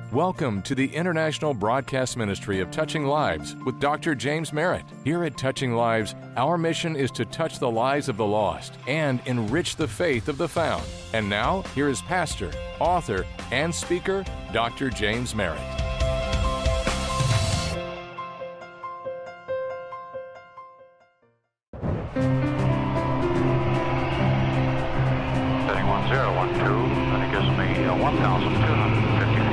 Welcome to the International Broadcast Ministry of Touching Lives with Dr. James Merritt. Here at Touching Lives, our mission is to touch the lives of the lost and enrich the faith of the found. And now, here is pastor, author, and speaker, Dr. James Merritt. Setting 1012, and it gives me 1,250 feet.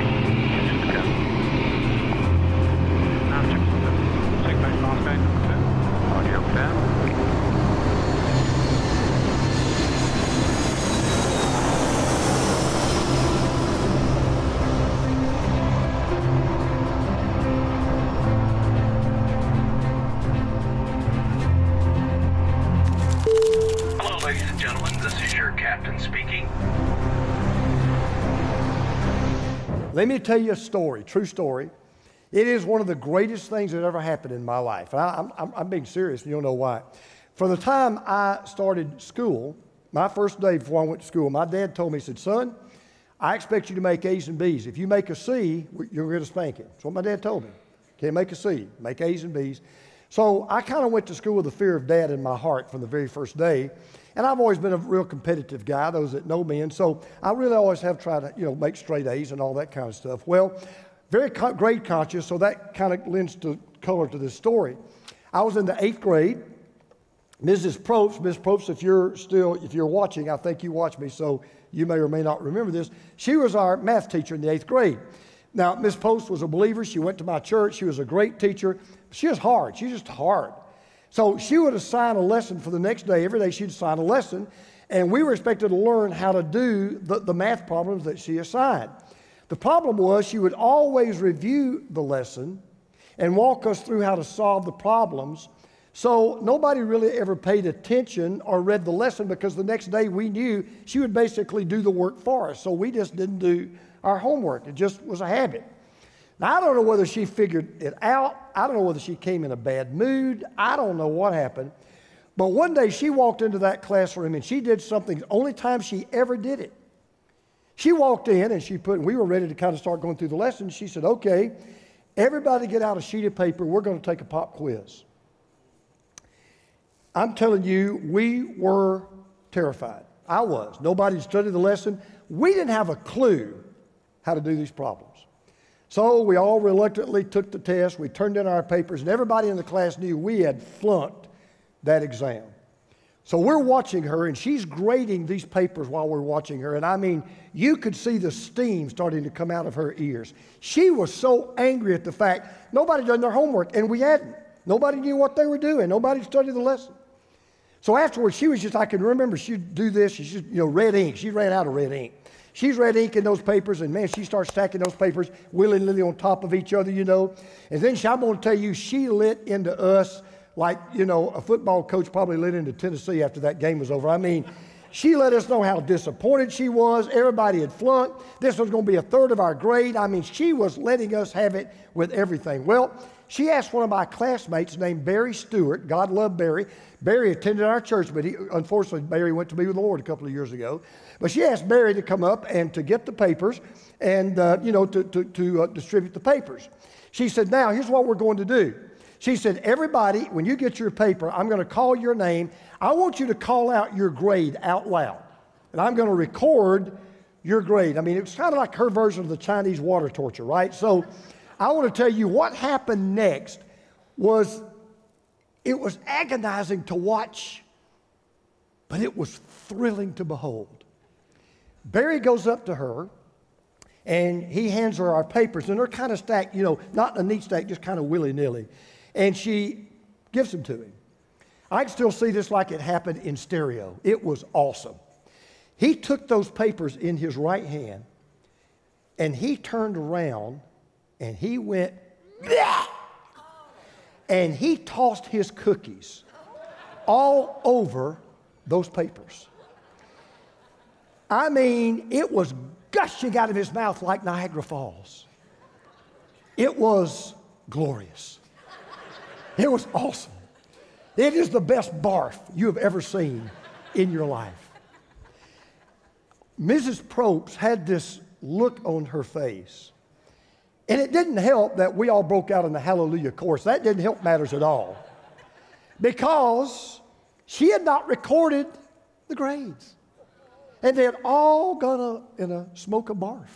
Now check the sick base last gate number 2. Audio 10. Hello, ladies and gentlemen. This is your captain speaking. Let me tell you a story, true story. It is one of the greatest things that ever happened in my life. And I'm being serious, and you'll know why. From the time I started school, my first day before I went to school, my dad told me, he said, son, I expect you to make A's and B's. If you make a C, you're going to spank it. That's what my dad told me. Can't make a C, make A's and B's. So I kind of went to school with the fear of dad in my heart from the very first day. And I've always been a real competitive guy, those that know me. And so I really always have tried to, make straight A's and all that kind of stuff. Well, very grade conscious, so that kind of lends to color to this story. I was in the 8th grade. Miss Probst, if you're watching, I think you watch me, so you may or may not remember this. She was our math teacher in the 8th grade. Now, Miss Probst was a believer. She went to my church. She was a great teacher. She was hard. She's just hard. So she would assign a lesson for the next day. Every day she'd assign a lesson, and we were expected to learn how to do the math problems that she assigned. The problem was she would always review the lesson and walk us through how to solve the problems. So nobody really ever paid attention or read the lesson because the next day we knew she would basically do the work for us. So we just didn't do our homework. It just was a habit. Now, I don't know whether she figured it out. I don't know whether she came in a bad mood. I don't know what happened. But one day she walked into that classroom and she did something, the only time she ever did it. She walked in and we were ready to kind of start going through the lesson. She said, okay, everybody get out a sheet of paper. We're going to take a pop quiz. I'm telling you, we were terrified. I was. Nobody studied the lesson. We didn't have a clue how to do these problems. So we all reluctantly took the test. We turned in our papers, and everybody in the class knew we had flunked that exam. So we're watching her, and she's grading these papers while we're watching her. And I mean, you could see the steam starting to come out of her ears. She was so angry at the fact nobody done their homework, and we hadn't. Nobody knew what they were doing. Nobody studied the lesson. So afterwards, she was just, I can remember she'd do this. She's just, red ink. She ran out of red ink. She's red inking those papers, and man, she starts stacking those papers willy-nilly on top of each other, And then I'm going to tell you, she lit into us like, a football coach probably lit into Tennessee after that game was over. I mean, she let us know how disappointed she was. Everybody had flunked. This was going to be a third of our grade. I mean, she was letting us have it with everything. Well, she asked one of my classmates named Barry Stewart. God love Barry. Barry attended our church, but unfortunately, Barry went to be with the Lord a couple of years ago. But she asked Barry to come up and to get the papers and, to distribute the papers. She said, now, here's what we're going to do. She said, everybody, when you get your paper, I'm going to call your name. I want you to call out your grade out loud. And I'm going to record your grade. I mean, it was kind of like her version of the Chinese water torture, right? So I want to tell you what happened next was, it was agonizing to watch, but it was thrilling to behold. Barry goes up to her, and he hands her our papers, and they're kind of stacked, not in a neat stack, just kind of willy-nilly. And she gives them to him. I can still see this like it happened in stereo. It was awesome. He took those papers in his right hand, and he turned around, and he went, "Bleh!" And he tossed his cookies all over those papers. I mean, it was gushing out of his mouth like Niagara Falls. It was glorious. It was awesome. It is the best barf you have ever seen in your life. Mrs. Probst had this look on her face, And it didn't help that we all broke out in the hallelujah chorus. That didn't help matters at all. Because she had not recorded the grades. And they had all gone in a smoke of barf.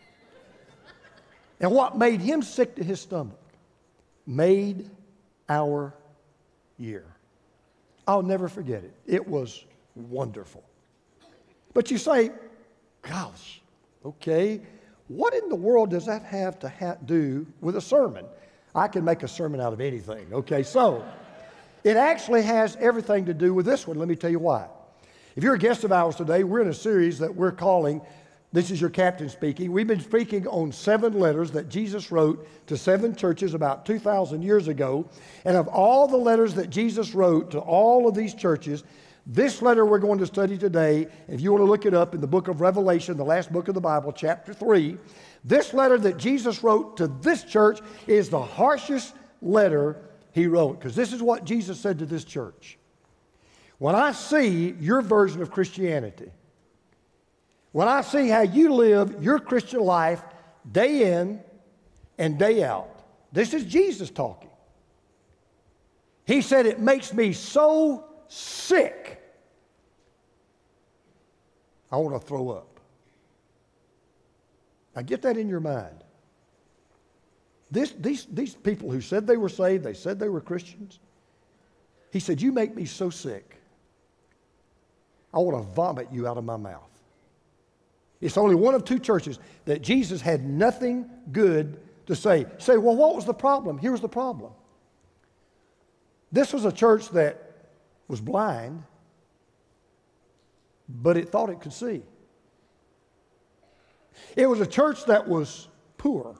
And what made him sick to his stomach made our year. I'll never forget it. It was wonderful. But you say, gosh, okay, what in the world does that have to do with a sermon? I can make a sermon out of anything, okay? So it actually has everything to do with this one. Let me tell you why. If you're a guest of ours today, we're in a series that we're calling, This Is Your Captain Speaking. We've been speaking on 7 letters that Jesus wrote to 7 churches about 2,000 years ago. And of all the letters that Jesus wrote to all of these churches, this letter we're going to study today, if you want to look it up in the book of Revelation, the last book of the Bible, chapter 3, this letter that Jesus wrote to this church is the harshest letter he wrote. Because this is what Jesus said to this church. When I see your version of Christianity, when I see how you live your Christian life day in and day out, this is Jesus talking. He said, it makes me so sick, I want to throw up. Now get that in your mind. These people who said they were saved, they said they were Christians, he said, you make me so sick, I want to vomit you out of my mouth. It's only one of 2 churches that Jesus had nothing good to say. Say, well, what was the problem? Here's the problem. This was a church that was blind, but it thought it could see. It was a church that was poor,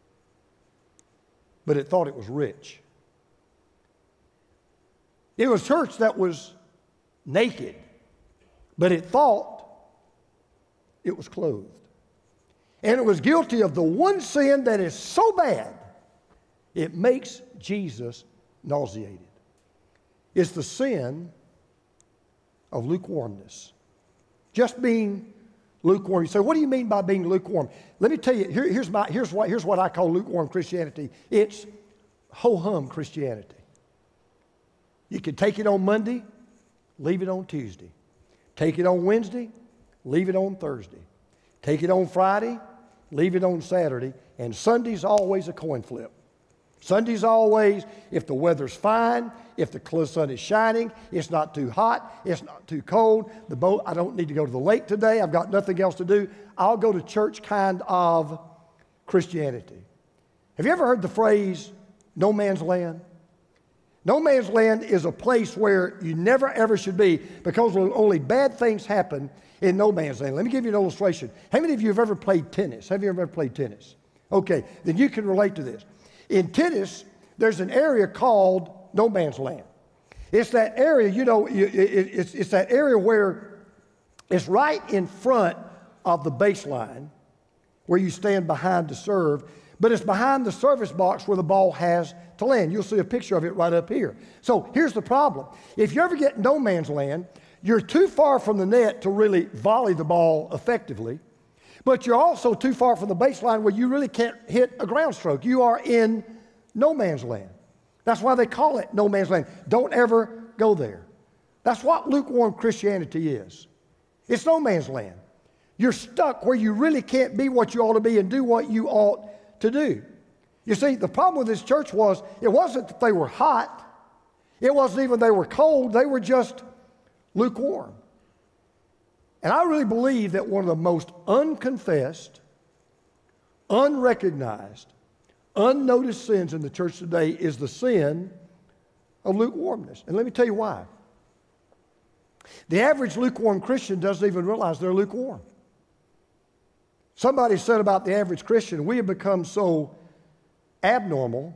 but it thought it was rich. It was a church that was naked, but it thought it was clothed. And it was guilty of the one sin that is so bad, it makes Jesus nauseated. It's the sin of lukewarmness. Just being lukewarm. You say, what do you mean by being lukewarm? Let me tell you, here's what I call lukewarm Christianity. It's ho-hum Christianity. You can take it on Monday, leave it on Tuesday. Take it on Wednesday, leave it on Thursday. Take it on Friday, leave it on Saturday. And Sunday's always a coin flip. Sunday's always, if the weather's fine, if the sun is shining, it's not too hot, it's not too cold, I don't need to go to the lake today, I've got nothing else to do, I'll go to church kind of Christianity. Have you ever heard the phrase, no man's land? No man's land is a place where you never ever should be because only bad things happen in no man's land. Let me give you an illustration. How many of you have ever played tennis? Have you ever played tennis? Okay, then you can relate to this. In tennis, there's an area called no man's land. It's that area, it's that area where it's right in front of the baseline where you stand behind to serve, but it's behind the service box where the ball has to land. You'll see a picture of it right up here. So here's the problem. If you ever get no man's land, you're too far from the net to really volley the ball effectively, but you're also too far from the baseline where you really can't hit a ground stroke. You are in no man's land. That's why they call it no man's land. Don't ever go there. That's what lukewarm Christianity is. It's no man's land. You're stuck where you really can't be what you ought to be and do what you ought to do. You see, the problem with this church was, it wasn't that they were hot. It wasn't even they were cold. They were just lukewarm. And I really believe that one of the most unconfessed, unrecognized, unnoticed sins in the church today is the sin of lukewarmness. And let me tell you why. The average lukewarm Christian doesn't even realize they're lukewarm. Somebody said about the average Christian, we have become so abnormal,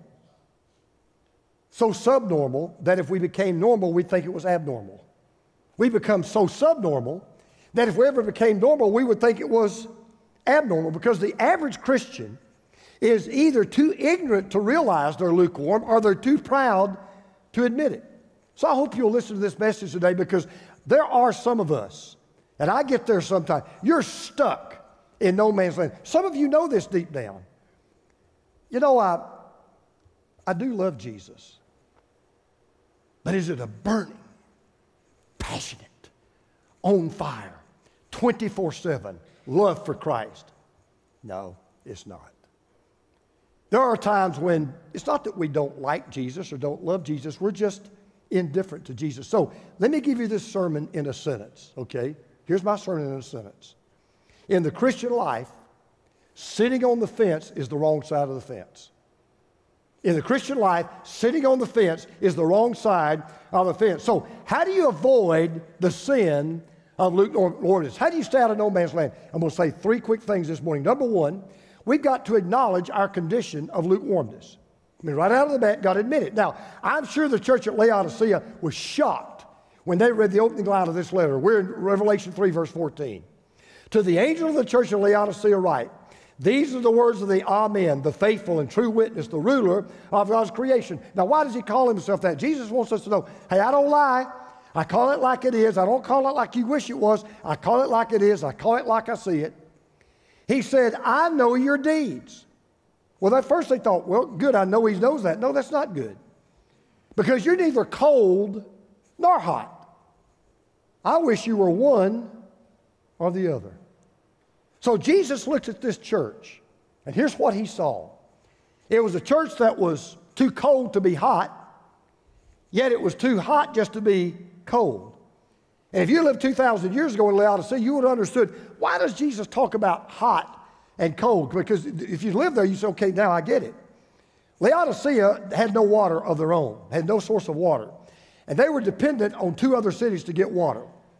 so subnormal, that if we became normal, we'd think it was abnormal. We become so subnormal that if we ever became normal, we would think it was abnormal, because the average Christian is either too ignorant to realize they're lukewarm or they're too proud to admit it. So I hope you'll listen to this message today, because there are some of us, and I get there sometimes, you're stuck in no man's land. Some of you know this deep down. You know, I do love Jesus. But is it a burning, passionate, on fire, 24/7 love for Christ? No, it's not. There are times when it's not that we don't like Jesus or don't love Jesus, we're just indifferent to Jesus. So let me give you this sermon in a sentence, okay? Here's my sermon in a sentence. In the Christian life, sitting on the fence is the wrong side of the fence. In the Christian life, sitting on the fence is the wrong side of the fence. So how do you avoid the sin of lukewarmness? How do you stay out of no man's land? I'm going to say 3 quick things this morning. Number 1, we've got to acknowledge our condition of lukewarmness. I mean, right out of the bat, got to admit it. Now, I'm sure the church at Laodicea was shocked when they read the opening line of this letter. We're in Revelation 3, verse 14. To the angel of the church of Laodicea write, these are the words of the Amen, the faithful and true witness, the ruler of God's creation. Now, why does he call himself that? Jesus wants us to know, hey, I don't lie. I call it like it is. I don't call it like you wish it was. I call it like it is. I call it like I see it. He said, I know your deeds. Well, at first they thought, well, good, I know he knows that. No, that's not good. Because you're neither cold nor hot. I wish you were one or the other. So Jesus looked at this church, and here's what he saw. It was a church that was too cold to be hot, yet it was too hot just to be cold. And if you lived 2,000 years ago in Laodicea, you would have understood, why does Jesus talk about hot and cold? Because if you live there, you say, okay, now I get it. Laodicea had no water of their own, had no source of water. And they were dependent on 2 other cities to get water.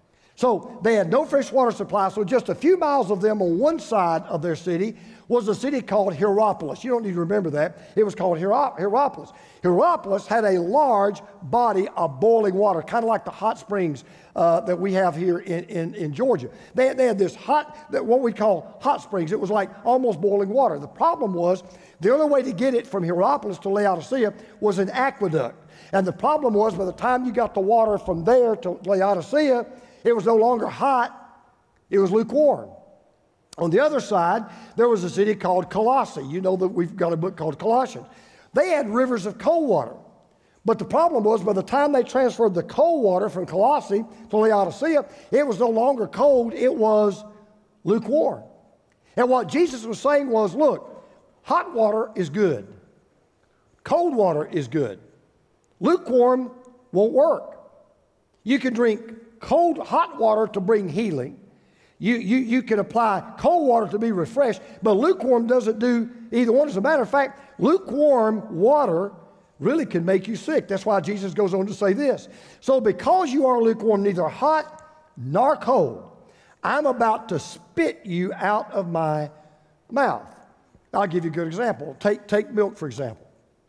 So they had no fresh water supply, so just a few miles of them on one side of their city was a city called Hierapolis. You don't need to remember that. It was called Hierapolis. Hierapolis had a large body of boiling water, kind of like the hot springs that we have here in Georgia. They had this what we call hot springs. It was like almost boiling water. The problem was the only way to get it from Hierapolis to Laodicea was an aqueduct. And the problem was by the time you got the water from there to Laodicea, it was no longer hot, it was lukewarm. On the other side, there was a city called Colossae. You know that we've got a book called Colossians. They had rivers of cold water. But the problem was by the time they transferred the cold water from Colossae to Laodicea, it was no longer cold, it was lukewarm. And what Jesus was saying was, look, hot water is good. Cold water is good. Lukewarm won't work. You can drink hot water to bring healing. You can apply cold water to be refreshed, but lukewarm doesn't do either one. As a matter of fact, lukewarm water really can make you sick. That's why Jesus goes on to say this. So because you are lukewarm, neither hot nor cold, I'm about to spit you out of my mouth. I'll give you a good example. Take milk, for example.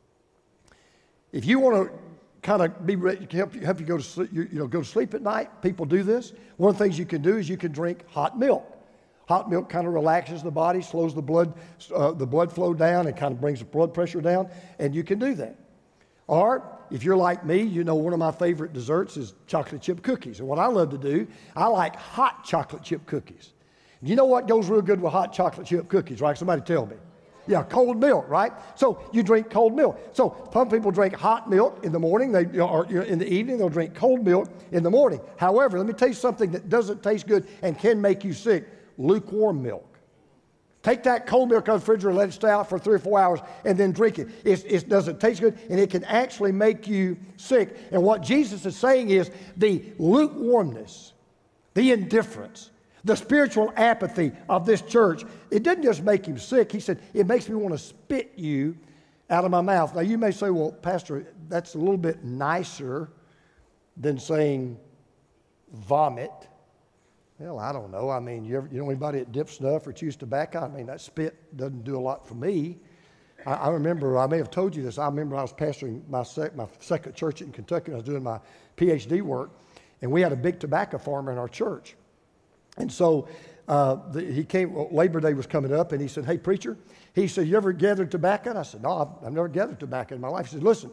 If you want to kind of be ready to help you go to sleep, go to sleep at night. People do this. One of the things you can do is you can drink hot milk. Hot milk kind of relaxes the body, slows the blood flow down, and kind of brings the blood pressure down, and you can do that. Or if you're like me, you know one of my favorite desserts is chocolate chip cookies. And what I love to do, I like hot chocolate chip cookies. You know what goes real good with hot chocolate chip cookies, right? Somebody tell me. Yeah, cold milk, right? So you drink cold milk. So some people drink hot milk in the morning, or in the evening, they'll drink cold milk in the morning. However, let me tell you something that doesn't taste good and can make you sick: lukewarm milk. Take that cold milk out of the refrigerator, let it stay out for 3 or 4 hours, and then drink it. It doesn't taste good, and it can actually make you sick. And what Jesus is saying is the lukewarmness, the indifference, the spiritual apathy of this church, it didn't just make him sick. He said, it makes me want to spit you out of my mouth. Now, you may say, well, Pastor, that's a little bit nicer than saying vomit. Well, I don't know. I mean, you know anybody that dips snuff or chews tobacco? I mean, that spit doesn't do a lot for me. I remember, I may have told you this, I remember I was pastoring my second church in Kentucky, and I was doing my PhD work, and we had a big tobacco farmer in our church. And so he came, Labor Day was coming up, and he said, hey, preacher, he said, you ever gathered tobacco? And I said, no, I've never gathered tobacco in my life. He said, listen,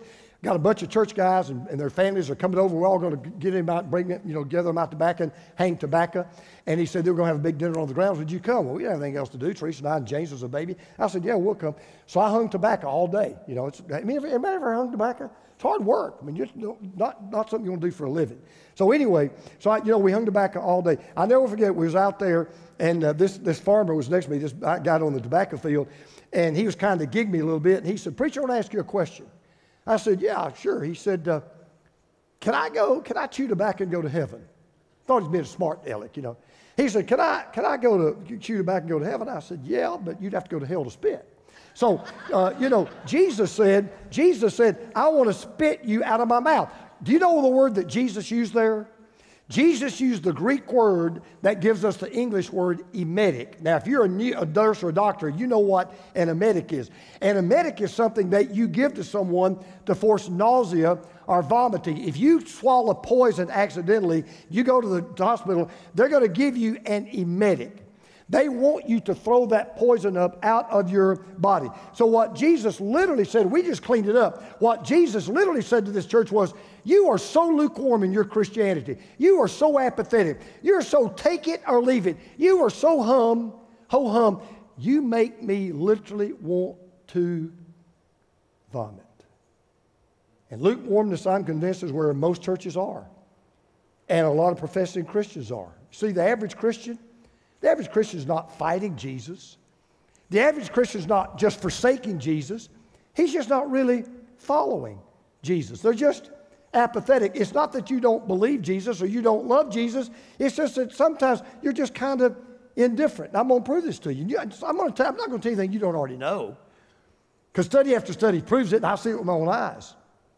got a bunch of church guys and their families are coming over. We're all going to get him out, bring it, gather them out tobacco and hang tobacco. And he said they were going to have a big dinner on the grounds. Would you come? Well, we didn't have anything else to do. Teresa and I and James was a baby. I said, yeah, we'll come. So I hung tobacco all day. Anybody ever hung tobacco? It's hard work. I mean, just not something you want to do for a living. So anyway, we hung tobacco all day. I'll never forget, we was out there, and this farmer was next to me, this guy on the tobacco field, and he was kind of gigging me a little bit. And he said, preacher, I want to ask you a question. I said, yeah, sure. He said, can I chew tobacco and go to heaven? Thought he was being a smart aleck, He said, can I go to chew tobacco and go to heaven? I said, yeah, but you'd have to go to hell to spit. So, Jesus said, I want to spit you out of my mouth. Do you know the word that Jesus used there? Jesus used the Greek word that gives us the English word emetic. Now, if you're a nurse or a doctor, you know what an emetic is. An emetic is something that you give to someone to force nausea or vomiting. If you swallow poison accidentally, you go to the hospital, they're going to give you an emetic. They want you to throw that poison up out of your body. So what Jesus literally said, we just cleaned it up. What Jesus literally said to this church was, you are so lukewarm in your Christianity. You are so apathetic. You're so take it or leave it. You are so ho-hum. You make me literally want to vomit. And lukewarmness, I'm convinced, is where most churches are. And a lot of professing Christians are. See, the average Christian is not fighting Jesus. The average Christian is not just forsaking Jesus. He's just not really following Jesus. They're just apathetic. It's not that you don't believe Jesus or you don't love Jesus. It's just that sometimes you're just kind of indifferent. I'm going to prove this to you. I'm not going to tell you anything you don't already know. Because study after study proves it, and I see it with my own eyes.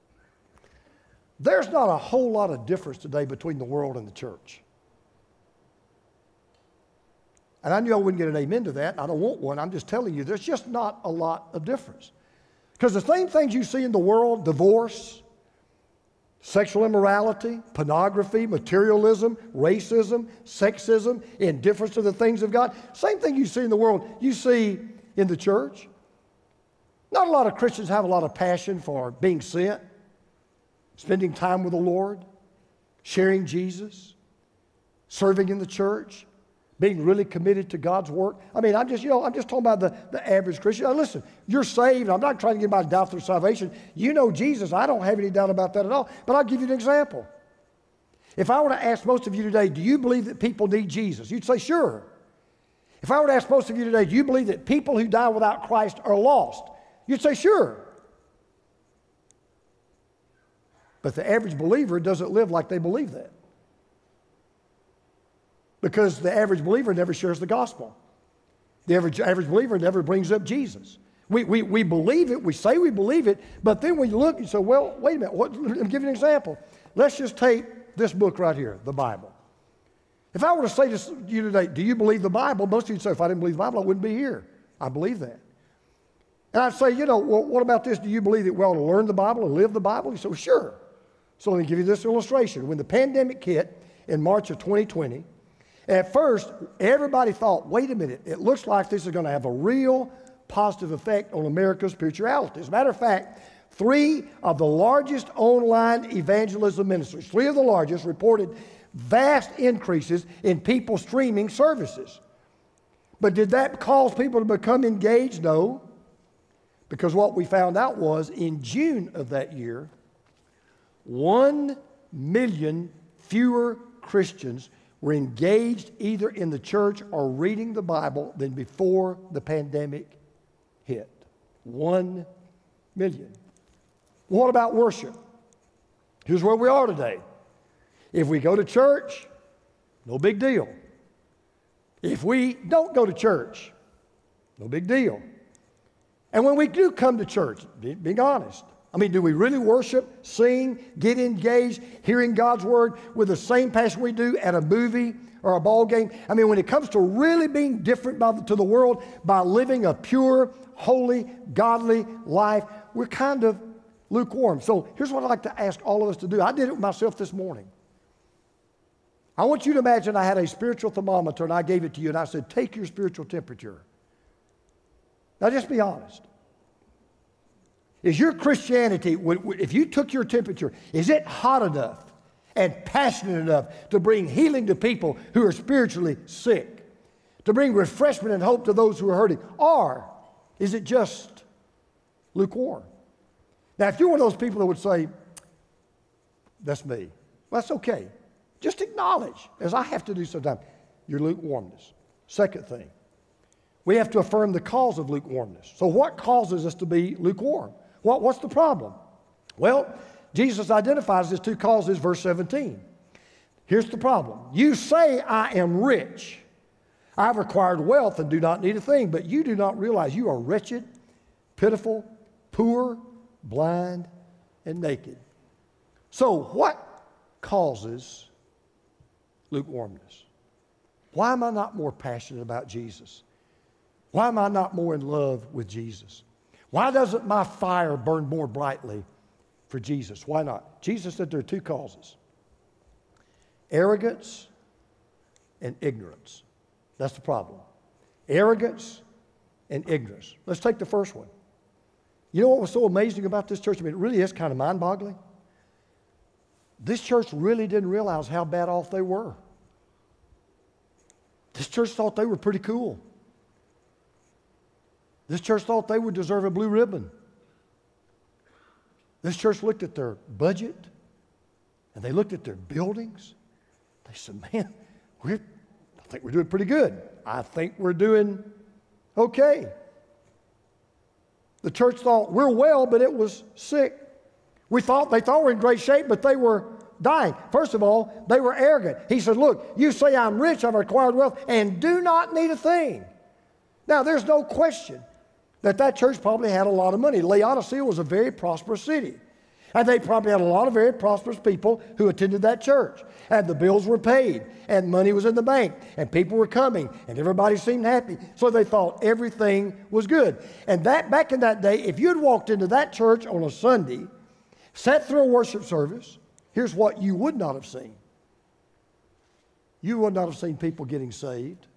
There's not a whole lot of difference today between the world and the church. And I knew I wouldn't get an amen to that. I don't want one. I'm just telling you, there's just not a lot of difference. Because the same things you see in the world, divorce, sexual immorality, pornography, materialism, racism, sexism, indifference to the things of God, same thing you see in the world, you see in the church. Not a lot of Christians have a lot of passion for being sent, spending time with the Lord, sharing Jesus, serving in the church, being really committed to God's work. I mean, I'm just talking about the average Christian. Now, listen, you're saved. I'm not trying to get anybody to doubt their salvation. You know Jesus. I don't have any doubt about that at all. But I'll give you an example. If I were to ask most of you today, do you believe that people need Jesus? You'd say, sure. If I were to ask most of you today, do you believe that people who die without Christ are lost? You'd say, sure. But the average believer doesn't live like they believe that. Because the average believer never shares the gospel. The average believer never brings up Jesus. We believe it, we say we believe it, but then we look and say, well, wait a minute, let me give you an example. Let's just take this book right here, the Bible. If I were to say to you today, do you believe the Bible? Most of you would say, if I didn't believe the Bible, I wouldn't be here. I believe that. And I'd say, well, what about this? Do you believe that we ought to learn the Bible and live the Bible? You say, well, sure. So let me give you this illustration. When the pandemic hit in March of 2020, at first, everybody thought, wait a minute, it looks like this is going to have a real positive effect on America's spirituality. As a matter of fact, 3 of the largest online evangelism ministries, 3 of the largest, reported vast increases in people streaming services. But did that cause people to become engaged? No. Because what we found out was in June of that year, 1 million fewer Christians were engaged either in the church or reading the Bible than before the pandemic hit. 1 million. What about worship? Here's where we are today. If we go to church, no big deal. If we don't go to church, no big deal. And when we do come to church, being honest, I mean, do we really worship, sing, get engaged, hearing God's word with the same passion we do at a movie or a ball game? I mean, when it comes to really being different to the world by living a pure, holy, godly life, we're kind of lukewarm. So here's what I'd like to ask all of us to do. I did it myself this morning. I want you to imagine I had a spiritual thermometer and I gave it to you and I said, take your spiritual temperature. Now just be honest. Is your Christianity, if you took your temperature, is it hot enough and passionate enough to bring healing to people who are spiritually sick, to bring refreshment and hope to those who are hurting? Or is it just lukewarm? Now, if you're one of those people that would say, that's me, well, that's okay. Just acknowledge, as I have to do sometimes, your lukewarmness. Second thing, we have to affirm the cause of lukewarmness. So what causes us to be lukewarm? What's the problem? Well, Jesus identifies his two causes, verse 17. Here's the problem. You say, I am rich. I've acquired wealth and do not need a thing, but you do not realize you are wretched, pitiful, poor, blind, and naked. So what causes lukewarmness? Why am I not more passionate about Jesus? Why am I not more in love with Jesus? Why doesn't my fire burn more brightly for Jesus? Why not? Jesus said there are two causes: arrogance and ignorance. That's the problem. Arrogance and ignorance. Let's take the first one. You know what was so amazing about this church? I mean, it really is kind of mind-boggling. This church really didn't realize how bad off they were. This church thought they were pretty cool. This church thought they would deserve a blue ribbon. This church looked at their budget and they looked at their buildings. They said, man, I think we're doing pretty good. I think we're doing okay. The church thought we're well, but it was sick. They thought we were in great shape, but they were dying. First of all, they were arrogant. He said, look, you say I'm rich, I've acquired wealth, and do not need a thing. Now, there's no question that church probably had a lot of money. Laodicea was a very prosperous city. And they probably had a lot of very prosperous people who attended that church. And the bills were paid, and money was in the bank, and people were coming, and everybody seemed happy. So they thought everything was good. And that back in that day, if you'd walked into that church on a Sunday, sat through a worship service, here's what you would not have seen. You would not have seen people getting saved.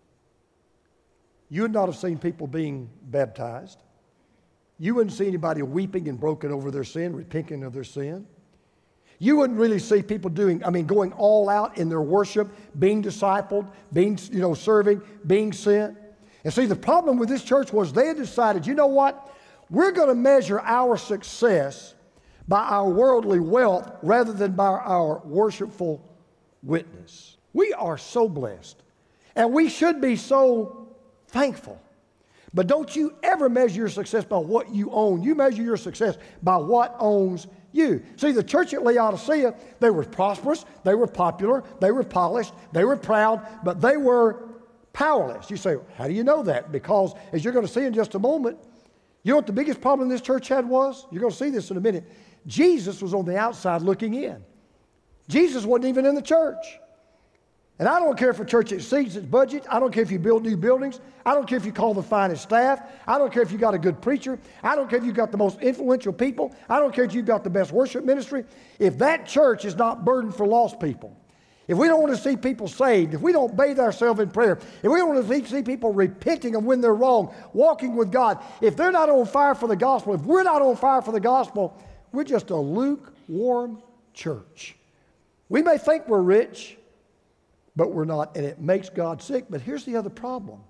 You would not have seen people being baptized. You wouldn't see anybody weeping and broken over their sin, repenting of their sin. You wouldn't really see people going all out in their worship, being discipled, being, serving, being sent. And see, the problem with this church was they had decided, you know what? We're going to measure our success by our worldly wealth rather than by our worshipful witness. We are so blessed, and we should be so thankful. But don't you ever measure your success by what you own. You measure your success by what owns you. See, the church at Laodicea, they were prosperous, they were popular, they were polished, they were proud, but they were powerless. You say, how do you know that? Because, as you're going to see in just a moment, you know what the biggest problem this church had was? You're going to see this in a minute. Jesus was on the outside looking in. Jesus wasn't even in the church. And I don't care if a church exceeds its budget. I don't care if you build new buildings. I don't care if you call the finest staff. I don't care if you got a good preacher. I don't care if you've got the most influential people. I don't care if you've got the best worship ministry. If that church is not burdened for lost people, if we don't want to see people saved, if we don't bathe ourselves in prayer, if we don't want to see people repenting of when they're wrong, walking with God, if they're not on fire for the gospel, if we're not on fire for the gospel, we're just a lukewarm church. We may think we're rich, but we're not, and it makes God sick. But here's the other problem.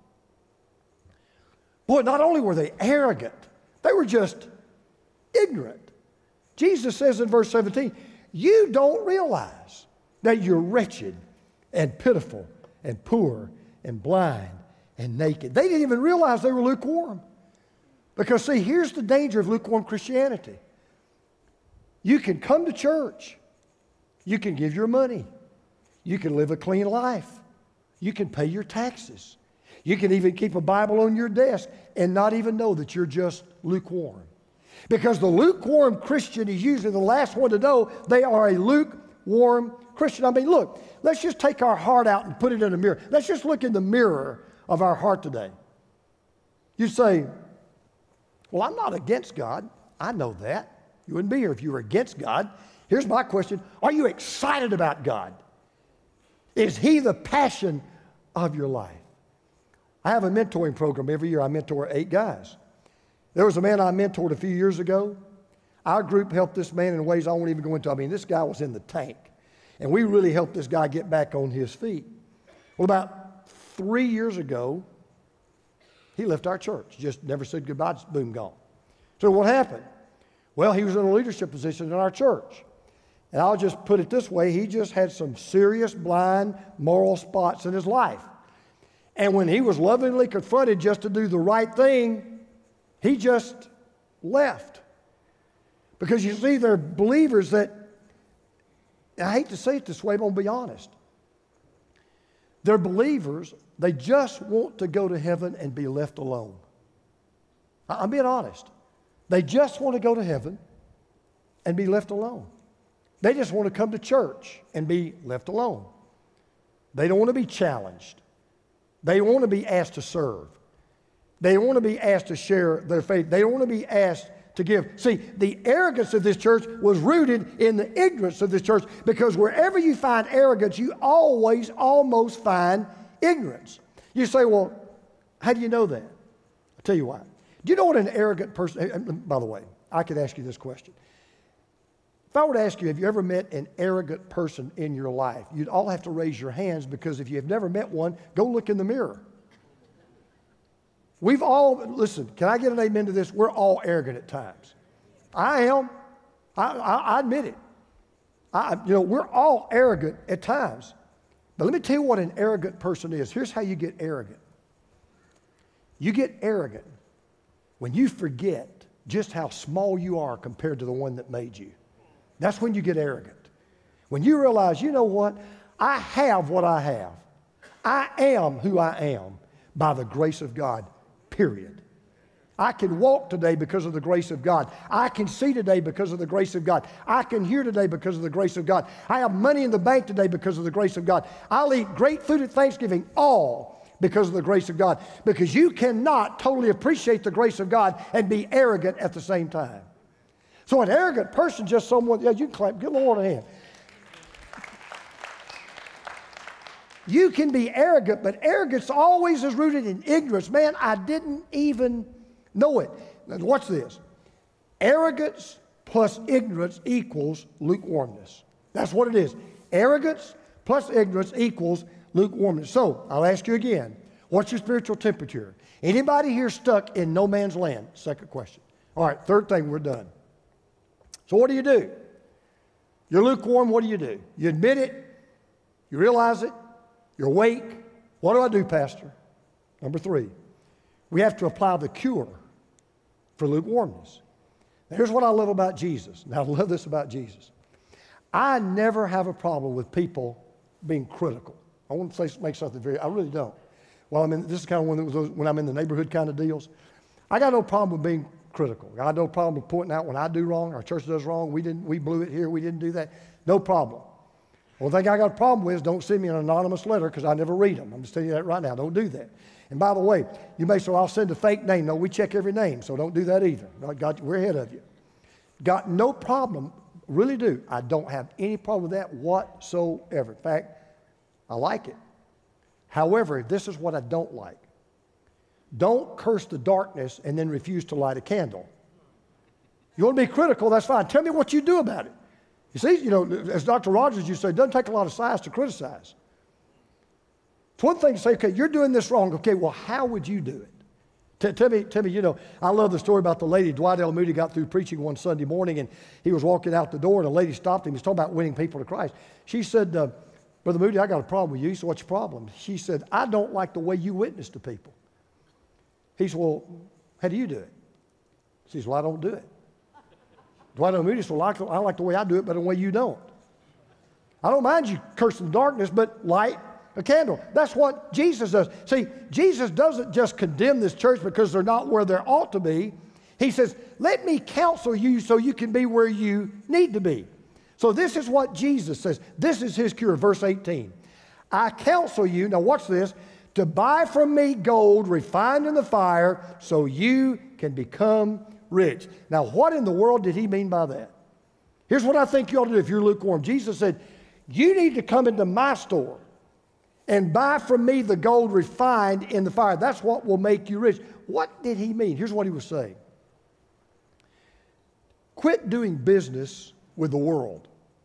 Boy, not only were they arrogant, they were just ignorant. Jesus says in verse 17, you don't realize that you're wretched and pitiful and poor and blind and naked. They didn't even realize they were lukewarm. Because see, here's the danger of lukewarm Christianity. You can come to church. You can give your money. You can live a clean life. You can pay your taxes. You can even keep a Bible on your desk and not even know that you're just lukewarm. Because the lukewarm Christian is usually the last one to know they are a lukewarm Christian. I mean, look, let's just take our heart out and put it in a mirror. Let's just look in the mirror of our heart today. You say, well, I'm not against God. I know that. You wouldn't be here if you were against God. Here's my question. Are you excited about God? Is He the passion of your life? I have a mentoring program. Every year I mentor 8 guys. There was a man I mentored a few years ago. Our group helped this man in ways I won't even go into. I mean, this guy was in the tank. And we really helped this guy get back on his feet. Well, about 3 years ago, he left our church. Just never said goodbye, just boom, gone. So what happened? Well, he was in a leadership position in our church. And I'll just put it this way, he just had some serious blind moral spots in his life. And when he was lovingly confronted just to do the right thing, he just left. Because you see, there are believers that, I hate to say it this way, but I'm going to be honest. They're believers, they just want to go to heaven and be left alone. I'm being honest. They just want to go to heaven and be left alone. They just want to come to church and be left alone. They don't want to be challenged. They want to be asked to serve. They want to be asked to share their faith. They don't want to be asked to give. See, the arrogance of this church was rooted in the ignorance of this church, because wherever you find arrogance, you always almost find ignorance. You say, well, how do you know that? I'll tell you why. Do you know what an arrogant person, by the way, I could ask you this question. If I were to ask you, have you ever met an arrogant person in your life? You'd all have to raise your hands, because if you've never met one, go look in the mirror. We've all, listen, can I get an amen to this? We're all arrogant at times. I am. I admit it. We're all arrogant at times. But let me tell you what an arrogant person is. Here's how you get arrogant. You get arrogant when you forget just how small you are compared to the one that made you. That's when you get arrogant. When you realize, you know what? I have what I have. I am who I am by the grace of God, period. I can walk today because of the grace of God. I can see today because of the grace of God. I can hear today because of the grace of God. I have money in the bank today because of the grace of God. I'll eat great food at Thanksgiving, all because of the grace of God. Because you cannot totally appreciate the grace of God and be arrogant at the same time. So an arrogant person, just someone, yeah, you can clap, give the Lord a hand. You can be arrogant, but arrogance always is rooted in ignorance. Man, I didn't even know it. Now, watch this. Arrogance plus ignorance equals lukewarmness. That's what it is. Arrogance plus ignorance equals lukewarmness. So, I'll ask you again, what's your spiritual temperature? Anybody here stuck in no man's land? Second question. All right, third thing, we're done. So what do? You're lukewarm, what do? You admit it, you realize it, you're awake. What do I do, Pastor? Number 3, we have to apply the cure for lukewarmness. Now, here's what I love about Jesus. Now, I love this about Jesus. I never have a problem with people being critical. I want to make something I really don't. Well, this is kind of one of those when I'm in the neighborhood kind of deals. I got no problem with being critical. I got no problem with pointing out when I do wrong, our church does wrong, we blew it here, we didn't do that. No problem. One thing I got a problem with is don't send me an anonymous letter, because I never read them. I'm just telling you that right now. Don't do that. And by the way, you may say, I'll send a fake name. No, we check every name, so don't do that either. We're ahead of you. Got no problem, really do. I don't have any problem with that whatsoever. In fact, I like it. However, this is what I don't like. Don't curse the darkness and then refuse to light a candle. You want to be critical, that's fine. Tell me what you do about it. You see, as Dr. Rogers used to say, it doesn't take a lot of size to criticize. It's one thing to say, okay, you're doing this wrong. Okay, well, how would you do it? Tell me, I love the story about the lady. Dwight L. Moody got through preaching one Sunday morning, and he was walking out the door, and a lady stopped him. He was talking about winning people to Christ. She said, Brother Moody, I got a problem with you. He said, what's your problem? She said, I don't like the way you witness to people. He said, well, how do you do it? She said, well, I don't do it. Dwight L. Moody said, well, I like the way I do it, but the way you don't. I don't mind you cursing darkness, but light a candle. That's what Jesus does. See, Jesus doesn't just condemn this church because they're not where they ought to be. He says, let me counsel you so you can be where you need to be. So this is what Jesus says. This is his cure, verse 18. I counsel you, now watch this, to buy from me gold refined in the fire so you can become rich. Now, what in the world did he mean by that? Here's what I think you ought to do if you're lukewarm. Jesus said, you need to come into my store and buy from me the gold refined in the fire. That's what will make you rich. What did he mean? Here's what he was saying. quit doing business with the world.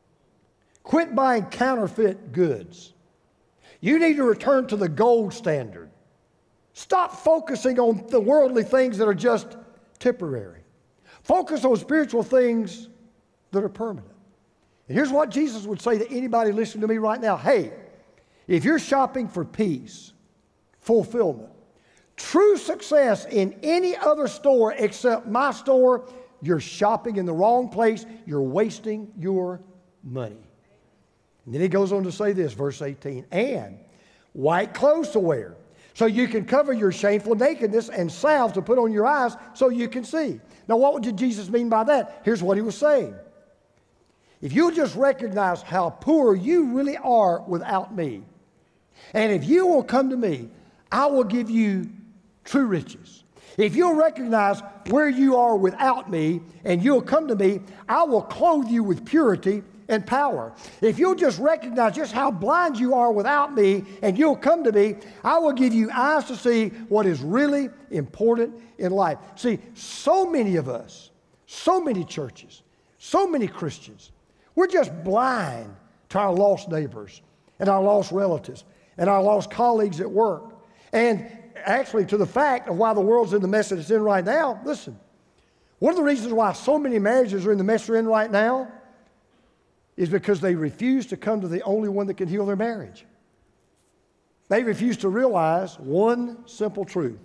Quit buying counterfeit goods. You need to return to the gold standard. Stop focusing on the worldly things that are just temporary. Focus on spiritual things that are permanent. And here's what Jesus would say to anybody listening to me right now. Hey, if you're shopping for peace, fulfillment, true success in any other store except my store, you're shopping in the wrong place. You're wasting your money. And then he goes on to say this, verse 18, and white clothes to wear, so you can cover your shameful nakedness, and salve to put on your eyes so you can see. Now, what did Jesus mean by that? Here's what he was saying. If you just recognize how poor you really are without me, and if you will come to me, I will give you true riches. If you'll recognize where you are without me, and you'll come to me, I will clothe you with purity and power. If you'll just recognize just how blind you are without me, and you'll come to me, I will give you eyes to see what is really important in life. See, so many of us, so many churches, so many Christians, we're just blind to our lost neighbors and our lost relatives and our lost colleagues at work. And actually to the fact of why the world's in the mess that it's in right now. Listen, one of the reasons why so many marriages are in the mess they're in right now is because they refuse to come to the only one that can heal their marriage. They refuse to realize one simple truth.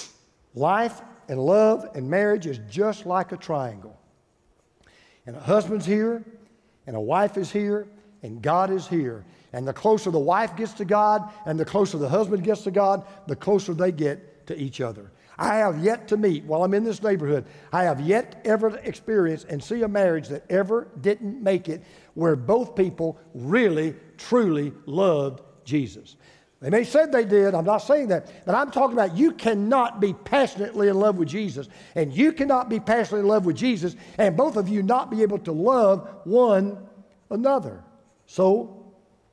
Life and love and marriage is just like a triangle. And a husband's here, and a wife is here, and God is here. And the closer the wife gets to God, and the closer the husband gets to God, the closer they get to each other. I have yet to meet, while I'm in this neighborhood, I have yet ever to experience and see a marriage that ever didn't make it where both people really, truly loved Jesus. They may have said they did, I'm not saying that, but I'm talking about you cannot be passionately in love with Jesus, and you cannot be passionately in love with Jesus, and both of you not be able to love one another. So,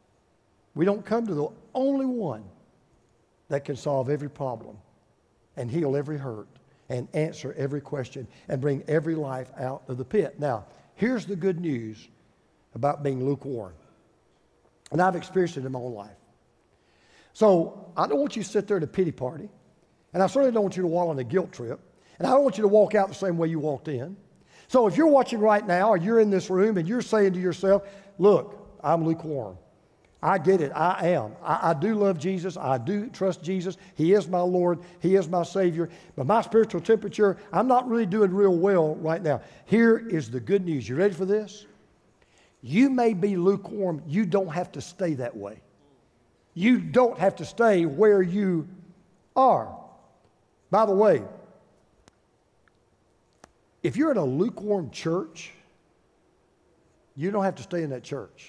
we don't come to the only one that can solve every problem and heal every hurt and answer every question and bring every life out of the pit. Now, here's the good news about being lukewarm. And I've experienced it in my own life. So I don't want you to sit there at a pity party, and I certainly don't want you to walk on a guilt trip, and I don't want you to walk out the same way you walked in. So if you're watching right now, or you're in this room, and you're saying to yourself, look, I'm lukewarm. I get it. I am. I do love Jesus. I do trust Jesus. He is my Lord. He is my Savior. But my spiritual temperature, I'm not really doing real well right now. Here is the good news. You ready for this? You may be lukewarm. You don't have to stay that way. You don't have to stay where you are. By the way, if you're in a lukewarm church, you don't have to stay in that church.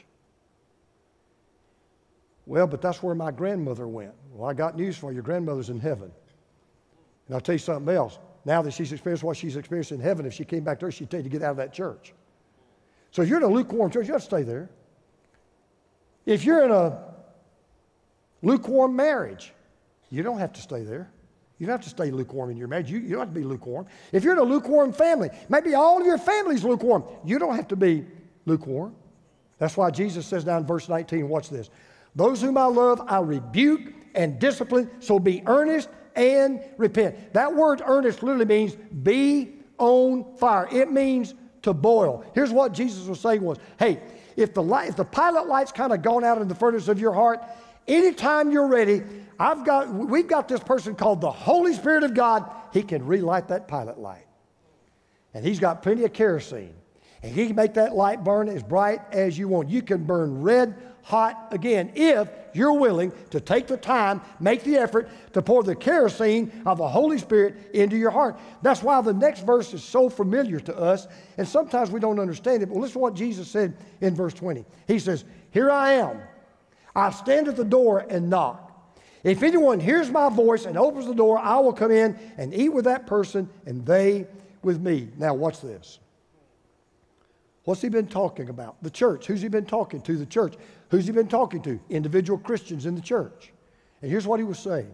Well, but that's where my grandmother went. Well, I got news for you. Your grandmother's in heaven. And I'll tell you something else. Now that she's experienced what she's experienced in heaven, if she came back to earth, she'd tell you to get out of that church. So if you're in a lukewarm church, you have to stay there. If you're in a lukewarm marriage, you don't have to stay there. You don't have to stay lukewarm in your marriage. You don't have to be lukewarm. If you're in a lukewarm family, maybe all of your family's lukewarm. You don't have to be lukewarm. That's why Jesus says down in verse 19, watch this. Those whom I love, I rebuke and discipline, so be earnest and repent. That word earnest literally means be on fire. It means to boil. Here's what Jesus was saying was, hey, if the pilot light's kind of gone out in the furnace of your heart, anytime you're ready, we've got this person called the Holy Spirit of God. He can relight that pilot light. And he's got plenty of kerosene. And he can make that light burn as bright as you want. You can burn red hot again if you're willing to take the time, make the effort to pour the kerosene of the Holy Spirit into your heart. That's why the next verse is so familiar to us, and sometimes we don't understand it. But listen to what Jesus said in verse 20. He says, here I am. I stand at the door and knock. If anyone hears my voice and opens the door, I will come in and eat with that person and they with me. Now watch this. What's he been talking about? The church. Who's he been talking to? The church. Who's he been talking to? Individual Christians in the church. And here's what he was saying.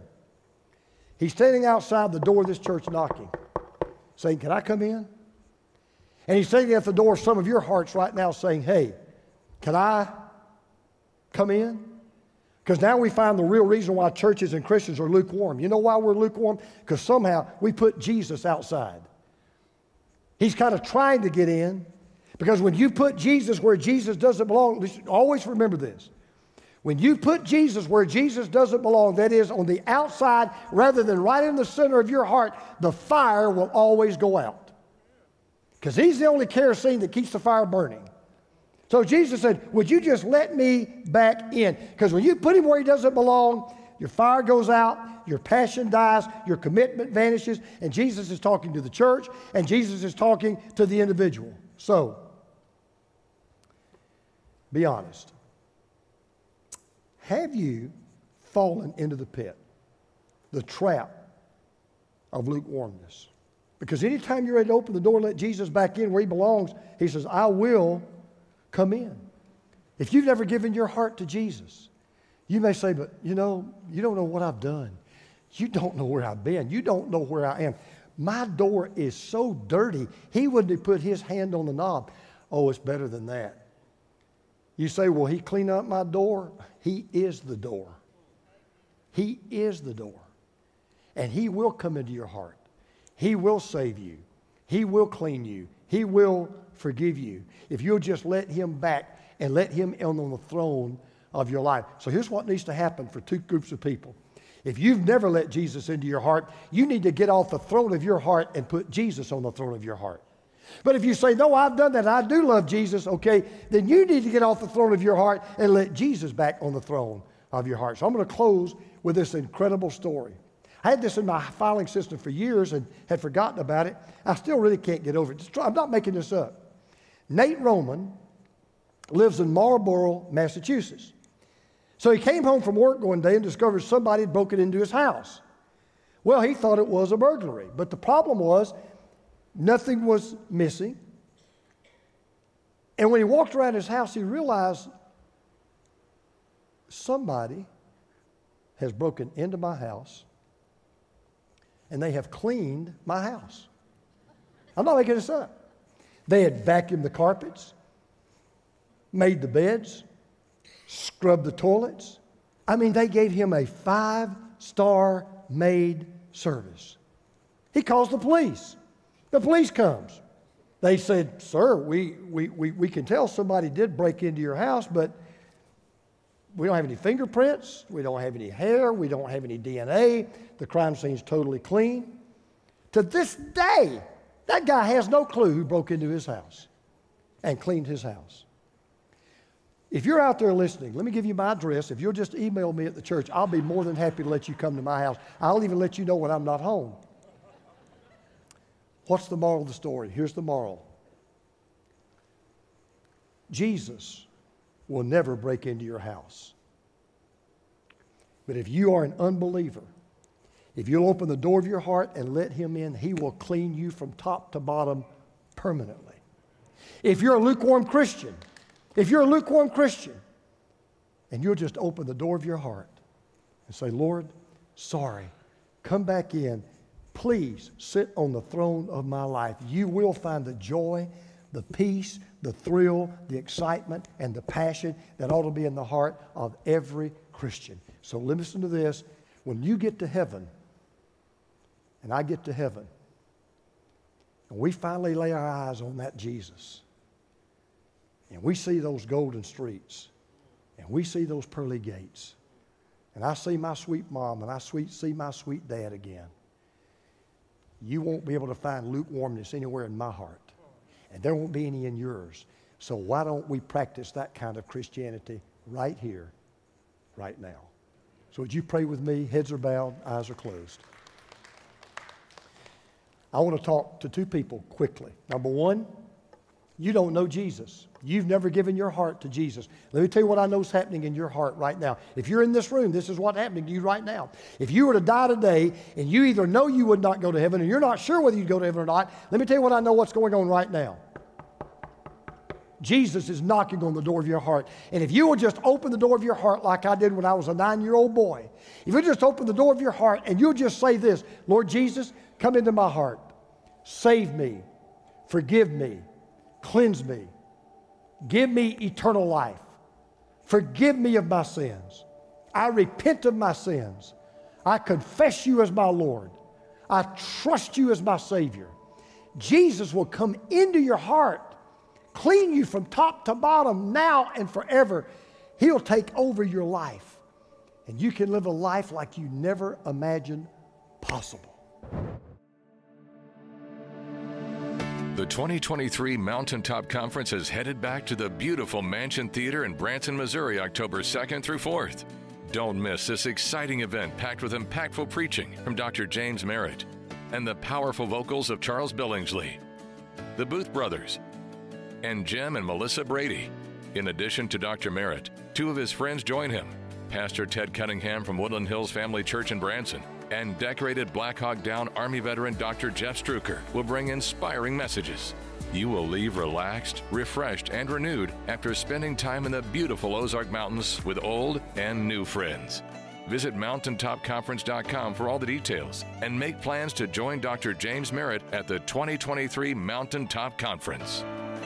He's standing outside the door of this church knocking, saying, can I come in? And he's sitting at the door of some of your hearts right now saying, hey, can I come in? Because now we find the real reason why churches and Christians are lukewarm. You know why we're lukewarm? Because somehow we put Jesus outside. He's kind of trying to get in. Because when you put Jesus where Jesus doesn't belong, always remember this. When you put Jesus where Jesus doesn't belong, that is on the outside rather than right in the center of your heart, the fire will always go out. Because he's the only kerosene that keeps the fire burning. So Jesus said, would you just let me back in? Because when you put him where he doesn't belong, your fire goes out, your passion dies, your commitment vanishes, and Jesus is talking to the church, and Jesus is talking to the individual. So, be honest. Have you fallen into the pit, the trap of lukewarmness? Because anytime you're ready to open the door and let Jesus back in where he belongs, he says, I will come in. If you've never given your heart to Jesus, you may say, but you don't know what I've done. You don't know where I've been. You don't know where I am. My door is so dirty, he wouldn't have put his hand on the knob. Oh, it's better than that. You say, will he clean up my door? He is the door. He is the door. And he will come into your heart. He will save you. He will clean you. He will forgive you. If you'll just let him back and let him in on the throne of your life. So here's what needs to happen for two groups of people. If you've never let Jesus into your heart, you need to get off the throne of your heart and put Jesus on the throne of your heart. But if you say, no, I've done that, I do love Jesus, okay, then you need to get off the throne of your heart and let Jesus back on the throne of your heart. So I'm going to close with this incredible story. I had this in my filing system for years and had forgotten about it. I still really can't get over it. I'm not making this up. Nate Roman lives in Marlborough, Massachusetts. So he came home from work one day and discovered somebody had broken into his house. Well, he thought it was a burglary, but the problem was nothing was missing. And when he walked around his house, he realized somebody has broken into my house and they have cleaned my house. I'm not making this up. They had vacuumed the carpets, made the beds, scrubbed the toilets. I mean, they gave him a 5-star maid service. He calls the police. The police comes. They said, sir, we can tell somebody did break into your house, but we don't have any fingerprints. We don't have any hair. We don't have any DNA. The crime scene's totally clean. To this day, that guy has no clue who broke into his house and cleaned his house. If you're out there listening, let me give you my address. If you'll just email me at the church, I'll be more than happy to let you come to my house. I'll even let you know when I'm not home. What's the moral of the story? Here's the moral. Jesus will never break into your house. But if you are an unbeliever, if you'll open the door of your heart and let him in, he will clean you from top to bottom permanently. If you're a lukewarm Christian, and you'll just open the door of your heart and say, Lord, sorry, come back in. Please sit on the throne of my life. You will find the joy, the peace, the thrill, the excitement, and the passion that ought to be in the heart of every Christian. So listen to this. When you get to heaven, and I get to heaven, and we finally lay our eyes on that Jesus, and we see those golden streets, and we see those pearly gates, and I see my sweet mom, and I see my sweet dad again, you won't be able to find lukewarmness anywhere in my heart. And there won't be any in yours. So why don't we practice that kind of Christianity right here, right now? So would you pray with me? Heads are bowed, eyes are closed. I want to talk to two people quickly. Number one, you don't know Jesus. You've never given your heart to Jesus. Let me tell you what I know is happening in your heart right now. If you're in this room, this is what's happening to you right now. If you were to die today and you either know you would not go to heaven and you're not sure whether you'd go to heaven or not, let me tell you what I know what's going on right now. Jesus is knocking on the door of your heart. And if you will just open the door of your heart like I did when I was a 9-year-old boy, if you just open the door of your heart and you'll just say this, Lord Jesus, come into my heart. Save me. Forgive me. Cleanse me. Give me eternal life. Forgive me of my sins. I repent of my sins. I confess you as my Lord. I trust you as my Savior. Jesus will come into your heart, clean you from top to bottom now and forever. He'll take over your life, and you can live a life like you never imagined possible. The 2023 Mountaintop Conference is headed back to the beautiful Mansion Theater in Branson, Missouri, October 2nd through 4th. Don't miss this exciting event packed with impactful preaching from Dr. James Merritt and the powerful vocals of Charles Billingsley, the Booth Brothers, and Jim and Melissa Brady. In addition to Dr. Merritt, two of his friends join him, Pastor Ted Cunningham from Woodland Hills Family Church in Branson, and decorated Black Hawk Down Army veteran Dr. Jeff Struker will bring inspiring messages. You will leave relaxed, refreshed, and renewed after spending time in the beautiful Ozark Mountains with old and new friends. Visit mountaintopconference.com for all the details and make plans to join Dr. James Merritt at the 2023 Mountaintop Conference.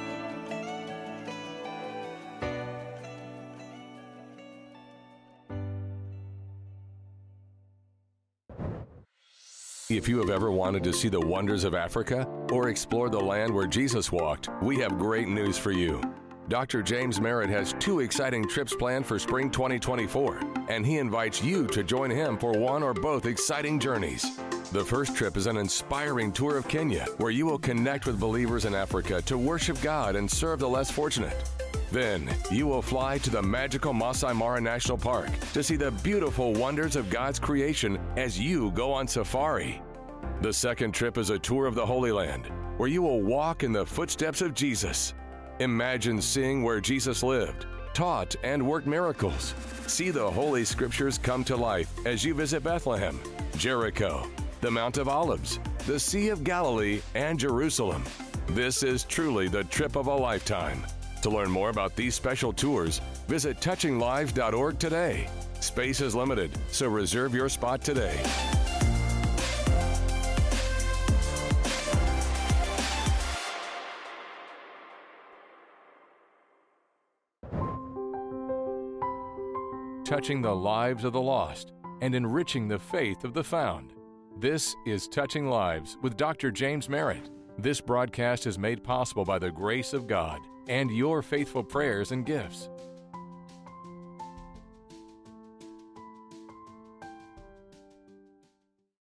If you have ever wanted to see the wonders of Africa or explore the land where Jesus walked, we have great news for you. Dr. James Merritt has 2 exciting trips planned for spring 2024, and he invites you to join him for one or both exciting journeys. The first trip is an inspiring tour of Kenya, where you will connect with believers in Africa to worship God and serve the less fortunate. Then, you will fly to the magical Masai Mara National Park to see the beautiful wonders of God's creation as you go on safari. The second trip is a tour of the Holy Land, where you will walk in the footsteps of Jesus. Imagine seeing where Jesus lived, taught, and worked miracles. See the Holy Scriptures come to life as you visit Bethlehem, Jericho, the Mount of Olives, the Sea of Galilee, and Jerusalem. This is truly the trip of a lifetime. To learn more about these special tours, visit touchinglives.org today. Space is limited, so reserve your spot today. Touching the lives of the lost and enriching the faith of the found. This is Touching Lives with Dr. James Merritt. This broadcast is made possible by the grace of God and your faithful prayers and gifts.